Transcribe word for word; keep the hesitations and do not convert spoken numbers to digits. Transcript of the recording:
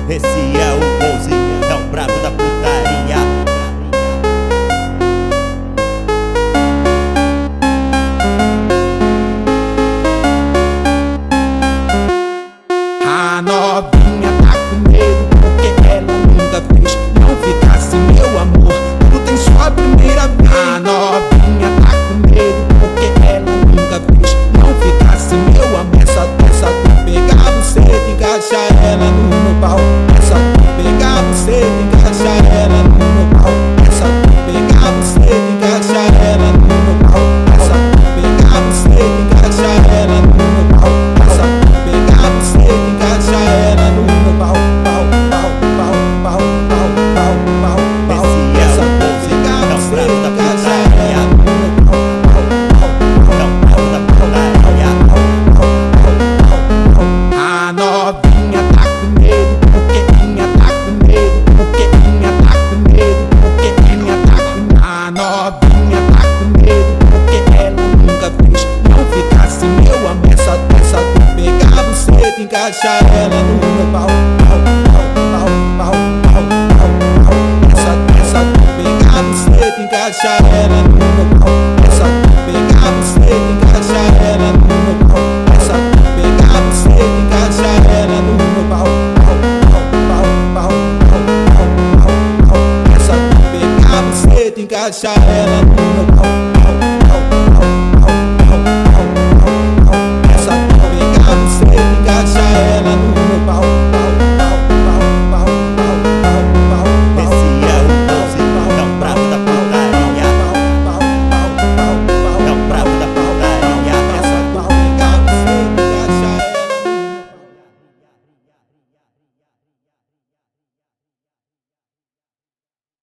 Esse é o bonzinho, é o brabo da putaria. A novinha tá com medo porque ela nunca fez. Não ficasse meu amor, tudo tem sua primeira vez. A novinha tá com medo porque ela nunca fez. Não ficasse meu amor, essa, essa tu pegar você e encaixar ela no meu pau. Essa tu pegar você e encaixar ela no meu pau. Essa tu pegar você e encaixar ela no meu pau. Essa tu pegar você e encaixar ela no meu pau. Essa tu pegar você e encaixar ela no meu pau. Pau, pau, pau, pau, pau, pau, pau, pau. Essa tu pegar você e encaixar ela no meu pau. Pau, pau, pau, é o brabo da putaria. Pau, pau, pau, pau. A novinha tá com medo porque minha tá com medo porque minha tá com medo porque minha tá com medo. A novinha tá com medo porque ela nunca fez. Não ficasse meu amor, essa, essa tu pegar você e encaixar ela no meu pau. Pau, pau, pau, pau, pau, pau, pau. Essa, essa tu pegar você e encaixar ela no meu pau. Essa tu pegar você e encaixar ela no meu pau. Essa tu pegar você e encaixar ela no meu pau. Pau, pau, pau, pau, pau, pau, pau, pau. Essa tu pegar você e encaixar